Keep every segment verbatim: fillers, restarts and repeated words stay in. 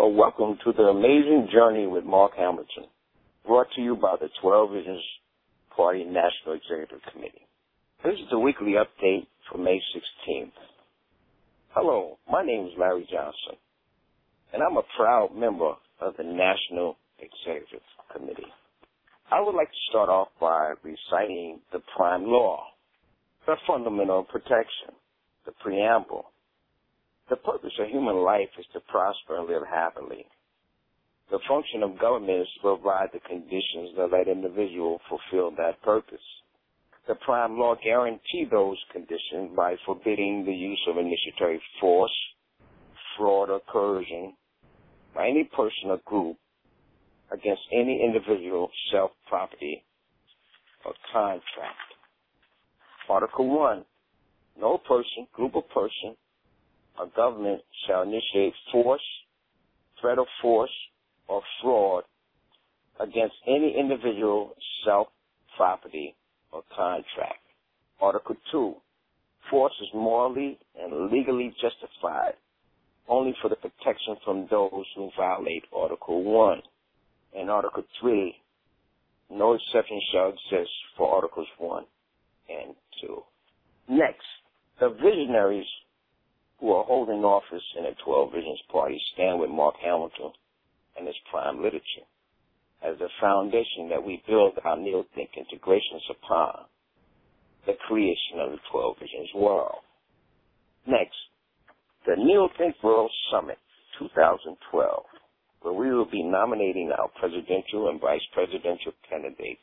Well, welcome to the amazing journey with Mark Hamilton, brought to you by the twelve Visions Party National Executive Committee. This is the weekly update for May sixteenth. Hello, my name is Larry Johnson, and I'm a proud member of the National Executive Committee. I would like to start off by reciting the prime law, the fundamental protection, the preamble. The purpose of human life is to prosper and live happily. The function of government is to provide the conditions that let individuals fulfill that purpose. The prime law guarantees those conditions by forbidding the use of initiatory force, fraud, or coercion by any person or group against any individual, self, property, or contract. Article one, no person, group of person, or government shall initiate force, threat of force, or fraud against any individual, self, property, or contract. Article two, force is morally and legally justified only for the protection from those who violate Article one. And Article three, no exception shall exist for Articles one and two. Next, the visionaries who are holding office in the twelve Visions Party stand with Mark Hamilton and his prime literature as the foundation that we build our Neo-Think integrations upon, the creation of the twelve Visions world. Next, the Neo-Think World Summit twenty twelve, where we will be nominating our presidential and vice presidential candidates.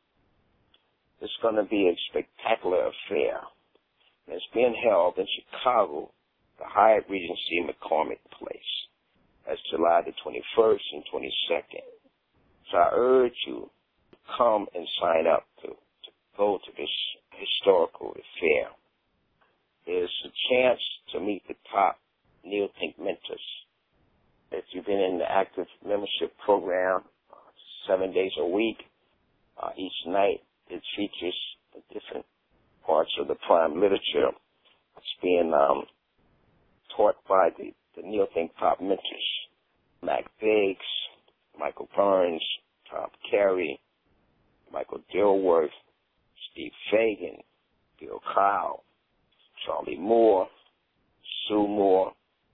It's going to be a spectacular affair. And it's being held in Chicago, the Hyatt Regency McCormick Place. That's July the twenty-first and twenty-second. So I urge you to come and sign up to, to go to this historical affair. There's a chance to meet the top Neo-Think mentors. If you've been in the active membership program, uh, seven days a week, uh, each night it features the different parts of the prime literature. It's being um, taught by the, the Neo-Think top mentors, Mac Biggs, Michael Burns, Tom Carey, Michael Dilworth, Steve Fagan, Bill Kyle, Charlie Moore, Sue Moore,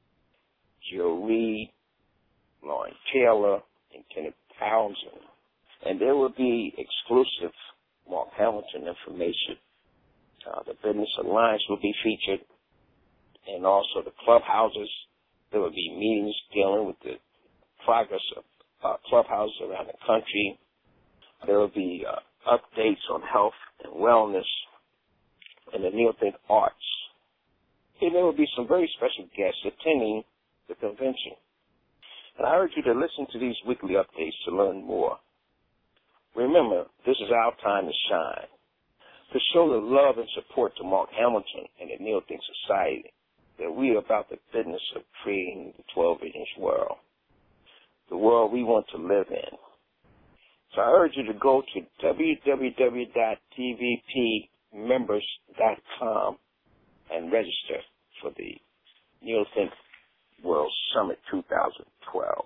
Jill Reed, Lauren Taylor, and Kenneth Townsend. And there will be exclusive Mark Hamilton information. Uh, the Business Alliance will be featured, and also the clubhouses. There will be meetings dealing with the progress of uh, clubhouses around the country. There will be uh, updates on health and wellness and the Neo-Think arts. And there will be some very special guests attending the convention. And I urge you to listen to these weekly updates to learn more. Remember, this is our time to shine. To show the love and support to Mark Hamilton and the Neo-Think Society that we are about the business of creating the twelve Visions world, the world we want to live in. So I urge you to go to w w w dot t v p members dot com and register for the Neo-Think World Summit twenty twelve.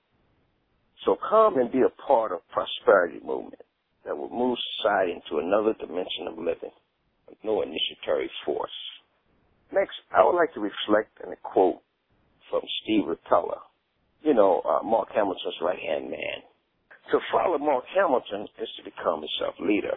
So come and be a part of prosperity movement that will move society into another dimension of living with no initiatory force. Next, I would like to reflect on a quote from Steve Rotella, you know, uh, Mark Hamilton's right-hand man. To follow Mark Hamilton is to become a self-leader.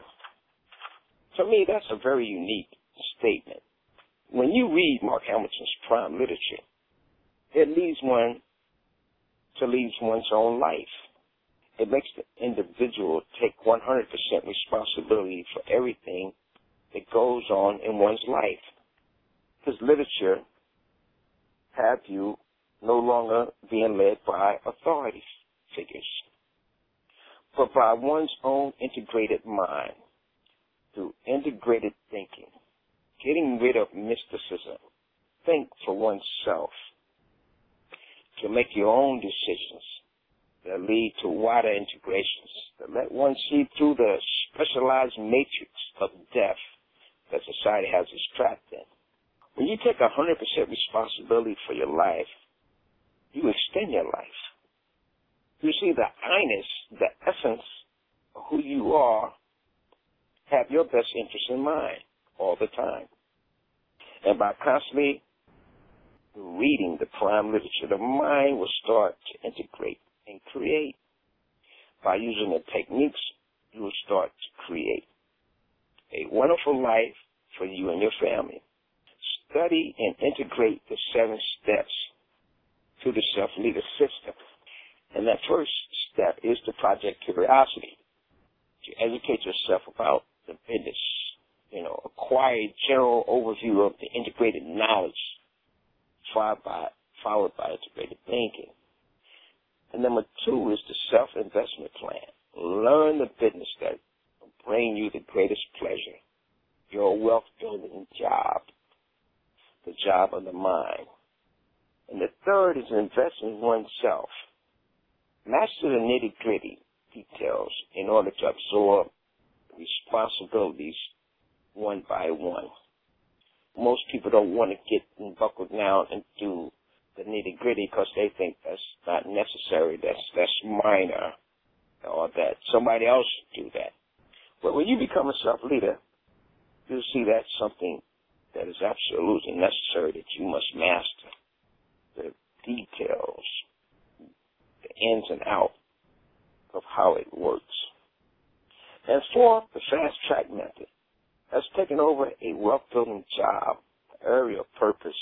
To me, that's a very unique statement. When you read Mark Hamilton's prime literature, it leads one to lead one's own life. It makes the individual take one hundred percent responsibility for everything that goes on in one's life. His literature have you no longer being led by authority figures, but by one's own integrated mind through integrated thinking, getting rid of mysticism, think for oneself, to make your own decisions that lead to wider integrations, that let one see through the specialized matrix of death that society has us trapped in. When you take one hundred percent responsibility for your life, you extend your life. finest, the essence of who you are, have your best interest in mind all the time. And by constantly reading the prime literature, the mind will start to integrate and create. By using the techniques, you will start to create a wonderful life for you and your family. Study and integrate the seven steps to the self-leader system. And that first step is the Project Curiosity. To educate yourself about the business, you know, acquire a general overview of the integrated knowledge, followed by, followed by integrated thinking. And number two is the self-investment plan. Learn the business that will bring you the greatest pleasure, your wealth-building job, the job of the mind. And the third is invest in oneself. Master the nitty-gritty details in order to absorb responsibilities one by one. Most people don't want to get buckled down and do the nitty-gritty because they think that's not necessary, that's, that's minor, or that somebody else should do that. But when you become a self-leader, you'll see that's something that is absolutely necessary that you must master. The details, the ins and outs of how it works. And fourth, the fast-track method. That's taking over a wealth-building job, area of purpose,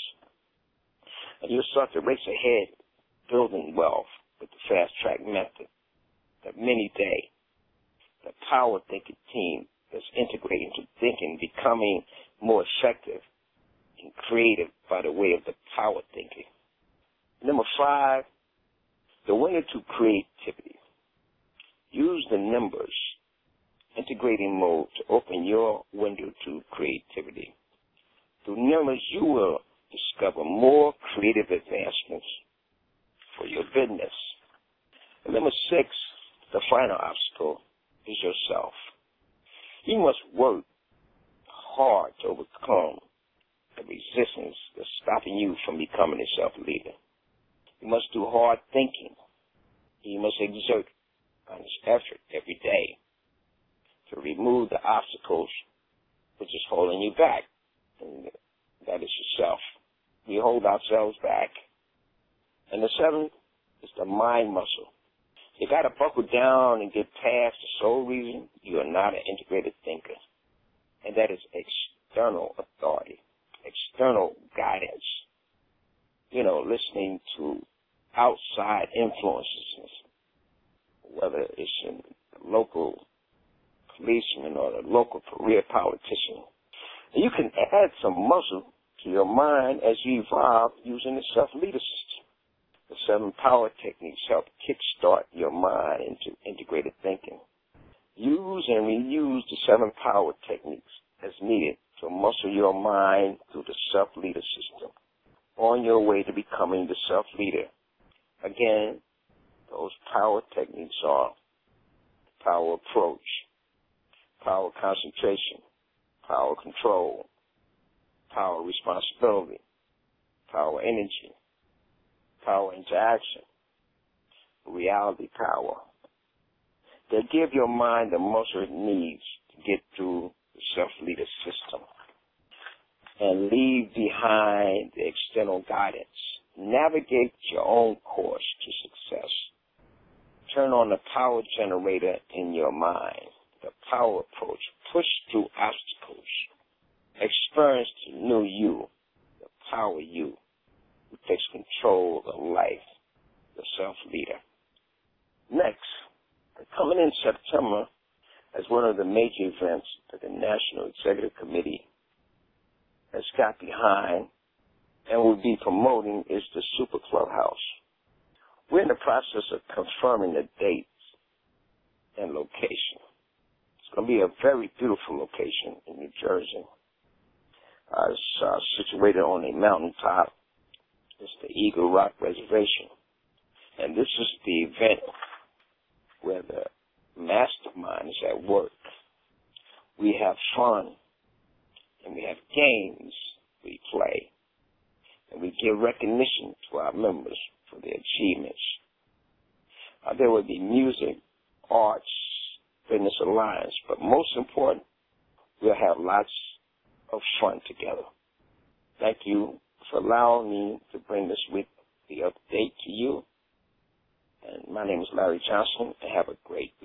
and you'll start to race ahead building wealth with the fast-track method. The mini-day, the power thinking team that's integrating to thinking, becoming more effective and creative by the way of the power thinking. Number five, the window to creativity. Use the numbers integrating mode to open your window to creativity. Through numbers, you will discover more creative advancements for your business. And number six, the final obstacle is yourself. You must work hard to overcome the resistance that's stopping you from becoming a self-leader. You must do hard thinking. You must exert honest effort every day to remove the obstacles which is holding you back. And that is yourself. We hold ourselves back. And the seventh is the mind muscle. You got to buckle down and get past the sole reason you are not an integrated thinker. And that is external authority, external guidance. You know, listening to outside influences, whether it's in the local policeman or the local career politician. And you can add some muscle to your mind as you evolve using the self-leader system. The seven power techniques help kickstart your mind into integrated thinking. Use and reuse the seven power techniques as needed to muscle your mind through the self-leader system on your way to becoming the self-leader. Again, those power techniques are power approach, power concentration, power control, power responsibility, power energy, power interaction, reality power. They give your mind the muscle it needs to get through the self-leader system and leave behind the external guidance. Navigate your own course to success. Turn on the power generator in your mind, the power approach. Push through obstacles. Experience the new you, the power you, who takes control of life, the self-leader. Next, coming in September as one of the major events that the National Executive Committee has got behind and will be promoting is the Super Clubhouse. We're in the process of confirming the dates and location. It's going to be a very beautiful location in New Jersey. Uh, it's uh, situated on a mountaintop. It's the Eagle Rock Reservation. And this is the event where the mastermind is at work. We have fun, and we have games we play, and we give recognition to our members for their achievements. Uh, there will be music, arts, fitness alliance, but most important, we'll have lots of fun together. Thank you for allowing me to bring this weekly update to you. And my name is Larry Johnson, and have a great week.